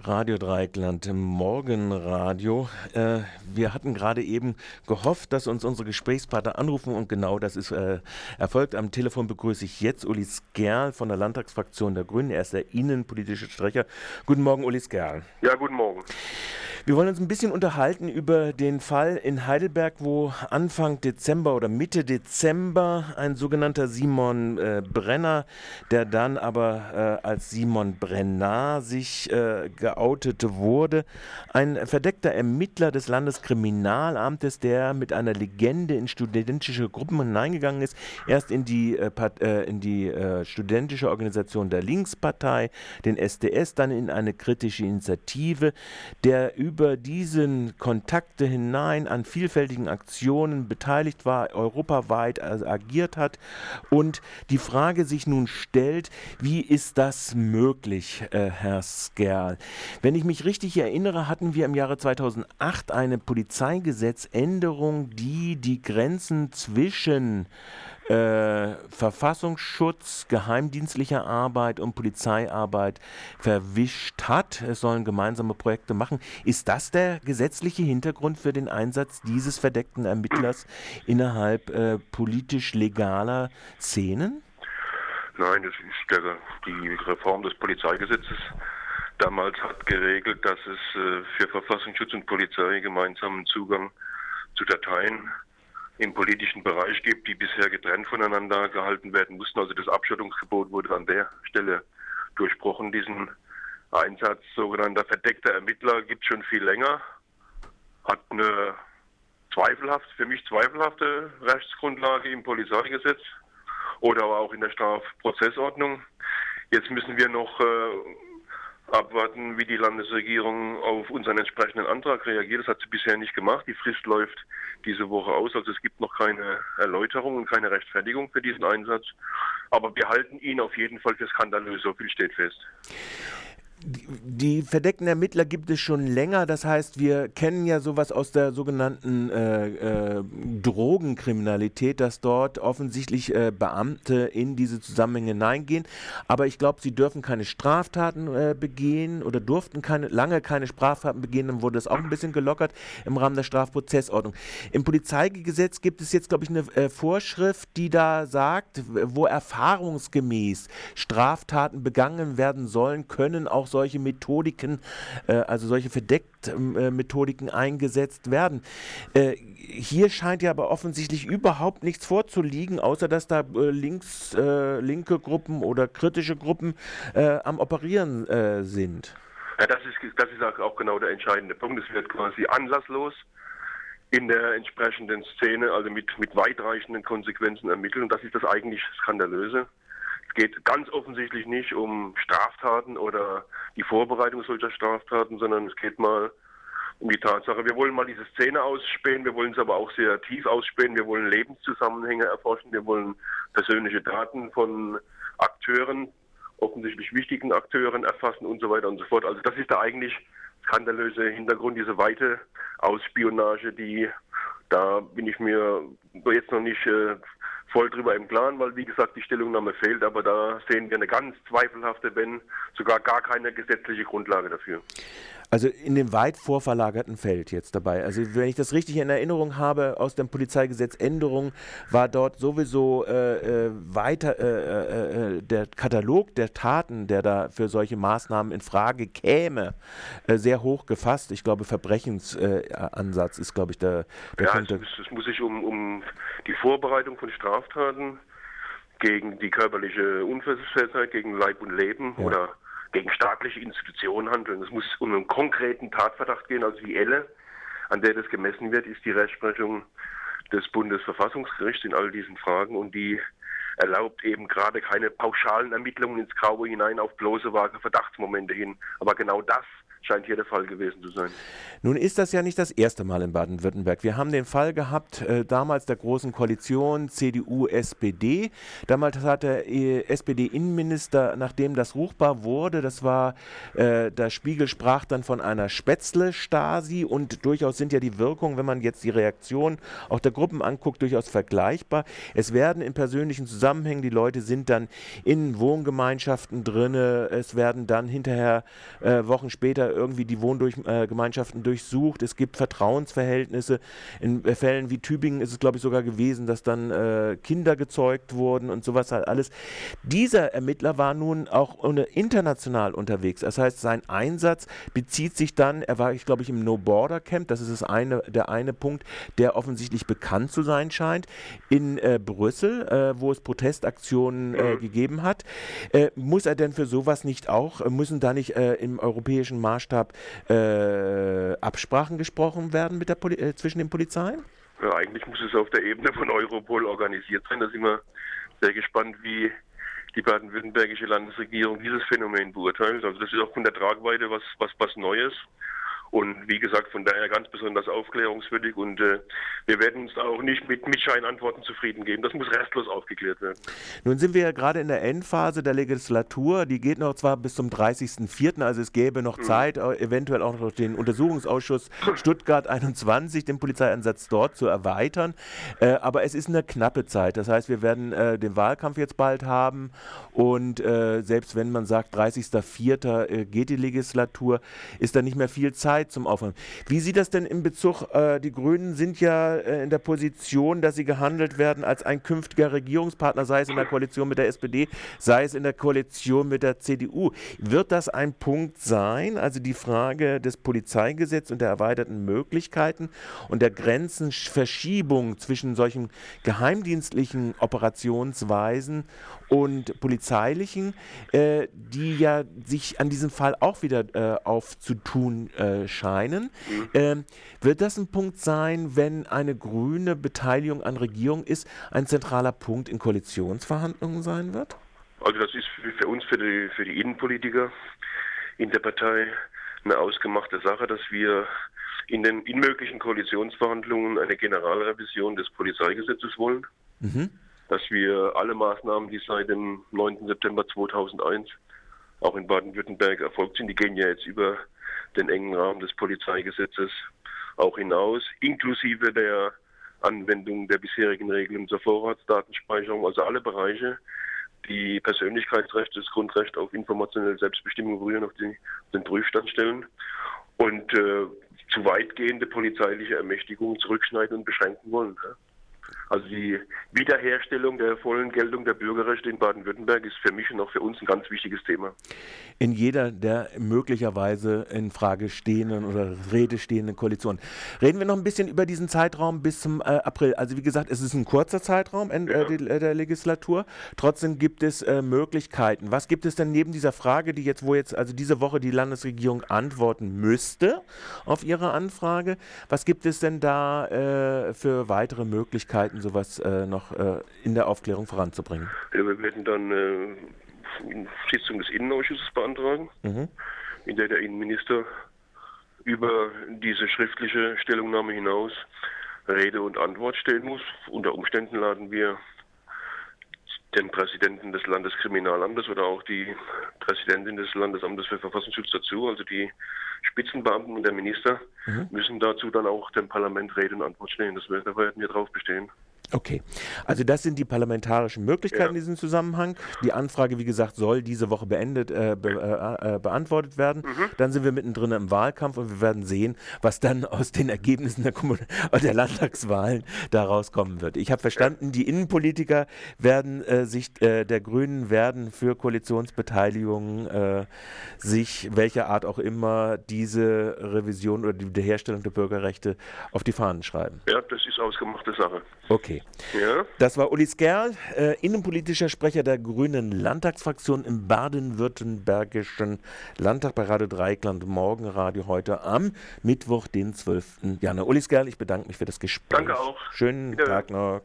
Radio Dreieckland im Morgenradio. Wir hatten gerade eben gehofft, dass uns unsere Gesprächspartner anrufen und genau das ist erfolgt. Am Telefon begrüße ich jetzt Uli Skerl von der Landtagsfraktion der Grünen. Er ist der innenpolitische Sprecher. Guten Morgen, Uli Skerl. Ja, guten Morgen. Wir wollen uns ein bisschen unterhalten über den Fall in Heidelberg, wo Anfang Dezember oder Mitte Dezember ein sogenannter Simon Brenner, der dann aber als Simon Brenner sich geoutet wurde, ein verdeckter Ermittler des Landeskriminalamtes, der mit einer Legende in studentische Gruppen hineingegangen ist, erst in die studentische Organisation der Linkspartei, den SDS, dann in eine kritische Initiative, der über diesen Kontakte hinein an vielfältigen Aktionen beteiligt war, europaweit agiert hat und die Frage sich nun stellt, wie ist das möglich, Herr Skerl? Wenn ich mich richtig erinnere, hatten wir im Jahre 2008 eine Polizeigesetzänderung, die die Grenzen zwischen Verfassungsschutz, geheimdienstlicher Arbeit und Polizeiarbeit verwischt hat. Es sollen gemeinsame Projekte machen. Ist das der gesetzliche Hintergrund für den Einsatz dieses verdeckten Ermittlers innerhalb politisch legaler Szenen? Nein, das ist die Reform des Polizeigesetzes. Damals hat geregelt, dass es für Verfassungsschutz und Polizei gemeinsamen Zugang zu Dateien im politischen Bereich gibt, die bisher getrennt voneinander gehalten werden mussten. Also das Abschottungsgebot wurde an der Stelle durchbrochen. Diesen Einsatz sogenannter verdeckter Ermittler gibt es schon viel länger, hat eine für mich zweifelhafte Rechtsgrundlage im Polizeigesetz oder aber auch in der Strafprozessordnung. Jetzt müssen wir noch abwarten, wie die Landesregierung auf unseren entsprechenden Antrag reagiert. Das hat sie bisher nicht gemacht. Die Frist läuft diese Woche aus. Also es gibt noch keine Erläuterung und keine Rechtfertigung für diesen Einsatz. Aber wir halten ihn auf jeden Fall für skandalös. So viel steht fest. Die verdeckten Ermittler gibt es schon länger, das heißt, wir kennen ja sowas aus der sogenannten Drogenkriminalität, dass dort offensichtlich Beamte in diese Zusammenhänge hineingehen, aber ich glaube, sie dürfen keine Straftaten begehen oder durften lange keine Straftaten begehen, dann wurde das auch ein bisschen gelockert im Rahmen der Strafprozessordnung. Im Polizeigesetz gibt es jetzt, glaube ich, eine Vorschrift, die da sagt, wo erfahrungsgemäß Straftaten begangen werden sollen, können auch solche Methodiken, also solche Verdeckt-Methodiken eingesetzt werden. Hier scheint ja aber offensichtlich überhaupt nichts vorzuliegen, außer dass da linke Gruppen oder kritische Gruppen am Operieren sind. Ja, das ist auch genau der entscheidende Punkt. Es wird quasi anlasslos in der entsprechenden Szene, also mit weitreichenden Konsequenzen ermittelt. Und das ist das eigentlich Skandalöse. Es geht ganz offensichtlich nicht um Straftaten oder die Vorbereitung solcher Straftaten, sondern es geht mal um die Tatsache, wir wollen mal diese Szene ausspähen, wir wollen es aber auch sehr tief ausspähen, wir wollen Lebenszusammenhänge erforschen, wir wollen persönliche Daten von Akteuren, offensichtlich wichtigen Akteuren erfassen und so weiter und so fort. Also das ist der eigentlich skandalöse Hintergrund, diese weite Ausspionage, da bin ich mir jetzt noch nicht voll drüber im Klaren, weil wie gesagt die Stellungnahme fehlt, aber da sehen wir eine ganz zweifelhafte, wenn sogar gar keine gesetzliche Grundlage dafür. Also in dem weit vorverlagerten Feld jetzt dabei. Also wenn ich das richtig in Erinnerung habe, aus dem Polizeigesetz Änderung war dort sowieso weiter der Katalog der Taten, der da für solche Maßnahmen in Frage käme, sehr hoch gefasst. Ich glaube, Verbrechensansatz ist, glaube ich, der Punkt. Es muss sich um die Vorbereitung von Straftaten gegen die körperliche Unversehrtheit, gegen Leib und Leben oder gegen staatliche Institutionen handeln. Es muss um einen konkreten Tatverdacht gehen, also die Elle, an der das gemessen wird, ist die Rechtsprechung des Bundesverfassungsgerichts in all diesen Fragen und die erlaubt eben gerade keine pauschalen Ermittlungen ins Graue hinein auf bloße vage Verdachtsmomente hin. Aber genau das scheint hier der Fall gewesen zu sein. Nun ist das ja nicht das erste Mal in Baden-Württemberg. Wir haben den Fall gehabt, damals der Großen Koalition CDU-SPD. Damals hat der SPD-Innenminister, nachdem das ruchbar wurde, der Spiegel sprach dann von einer Spätzle-Stasi und durchaus sind ja die Wirkungen, wenn man jetzt die Reaktion auch der Gruppen anguckt, durchaus vergleichbar. Es werden in persönlichen Zusammenhängen Zusammenhängen. Die Leute sind dann in Wohngemeinschaften drinne. Es werden dann hinterher Wochen später irgendwie die Wohngemeinschaften durchsucht. Es gibt Vertrauensverhältnisse. In Fällen wie Tübingen ist es, glaube ich, sogar gewesen, dass dann Kinder gezeugt wurden und sowas halt alles. Dieser Ermittler war nun auch international unterwegs. Das heißt, sein Einsatz bezieht sich dann, er war, ich glaube, im No-Border-Camp, das ist der eine Punkt, der offensichtlich bekannt zu sein scheint, in Brüssel, wo es Protestaktionen gegeben hat. Muss er denn für sowas nicht auch, müssen da nicht im europäischen Maßstab Absprachen gesprochen werden mit zwischen den Polizeien? Ja, eigentlich muss es auf der Ebene von Europol organisiert sein. Da sind wir sehr gespannt, wie die baden-württembergische Landesregierung dieses Phänomen beurteilt. Also das ist auch von der Tragweite was Neues. Und wie gesagt, von daher ganz besonders aufklärungswürdig. Und wir werden uns auch nicht mit Scheinantworten zufrieden geben. Das muss restlos aufgeklärt werden. Nun sind wir ja gerade in der Endphase der Legislatur. Die geht noch zwar bis zum 30.04., also es gäbe noch Zeit, eventuell auch noch den Untersuchungsausschuss Stuttgart 21, den Polizeieinsatz dort zu erweitern. Aber es ist eine knappe Zeit. Das heißt, wir werden den Wahlkampf jetzt bald haben. Und selbst wenn man sagt, 30.04. Geht die Legislatur, ist da nicht mehr viel Zeit zum Aufwand. Wie sieht das denn in Bezug, die Grünen sind ja in der Position, dass sie gehandelt werden als ein künftiger Regierungspartner, sei es in der Koalition mit der SPD, sei es in der Koalition mit der CDU. Wird das ein Punkt sein, also die Frage des Polizeigesetzes und der erweiterten Möglichkeiten und der Grenzenverschiebung zwischen solchen geheimdienstlichen Operationsweisen und polizeilichen, die ja sich an diesem Fall auch wieder aufzutun scheinen. Wird das ein Punkt sein, wenn eine grüne Beteiligung an Regierung ist, ein zentraler Punkt in Koalitionsverhandlungen sein wird? Also das ist für uns, für die Innenpolitiker in der Partei eine ausgemachte Sache, dass wir in möglichen Koalitionsverhandlungen eine Generalrevision des Polizeigesetzes wollen. Dass wir alle Maßnahmen, die seit dem 9. September 2001 auch in Baden-Württemberg erfolgt sind, die gehen ja jetzt über den engen Rahmen des Polizeigesetzes auch hinaus, inklusive der Anwendung der bisherigen Regeln zur Vorratsdatenspeicherung, also alle Bereiche, die Persönlichkeitsrechte, das Grundrecht auf informationelle Selbstbestimmung berühren, auf den Prüfstand stellen und zu weitgehende polizeiliche Ermächtigungen zurückschneiden und beschränken wollen. Also die Wiederherstellung der vollen Geltung der Bürgerrechte in Baden-Württemberg ist für mich und auch für uns ein ganz wichtiges Thema. In jeder der möglicherweise in Frage stehenden oder Rede stehenden Koalitionen. Reden wir noch ein bisschen über diesen Zeitraum bis zum April. Also wie gesagt, es ist ein kurzer Zeitraum der Legislatur. Trotzdem gibt es Möglichkeiten. Was gibt es denn neben dieser Frage, wo jetzt also diese Woche die Landesregierung antworten müsste auf ihre Anfrage? Was gibt es denn da für weitere Möglichkeiten, sowas noch in der Aufklärung voranzubringen? Ja, wir werden dann eine Sitzung des Innenausschusses beantragen, in der Innenminister über diese schriftliche Stellungnahme hinaus Rede und Antwort stellen muss. Unter Umständen laden wir den Präsidenten des Landeskriminalamtes oder auch die Präsidentin des Landesamtes für Verfassungsschutz dazu, also die Spitzenbeamten und der Minister müssen dazu dann auch dem Parlament Rede und Antwort stellen. Da werden wir drauf bestehen. Okay, also das sind die parlamentarischen Möglichkeiten in diesem Zusammenhang. Die Anfrage, wie gesagt, soll diese Woche beantwortet werden. Dann sind wir mittendrin im Wahlkampf und wir werden sehen, was dann aus den Ergebnissen der Landtagswahlen daraus kommen wird. Ich habe verstanden, die Innenpolitiker werden der Grünen werden für Koalitionsbeteiligung sich, welcher Art auch immer, diese Revision oder die Wiederherstellung der Bürgerrechte auf die Fahnen schreiben. Ja, das ist ausgemachte Sache. Okay. Ja. Das war Uli Skerl, innenpolitischer Sprecher der Grünen Landtagsfraktion im baden-württembergischen Landtag bei Radio Dreieckland Morgenradio heute am Mittwoch, den 12. Januar. Uli Skerl, ich bedanke mich für das Gespräch. Danke auch. Schönen Tag noch.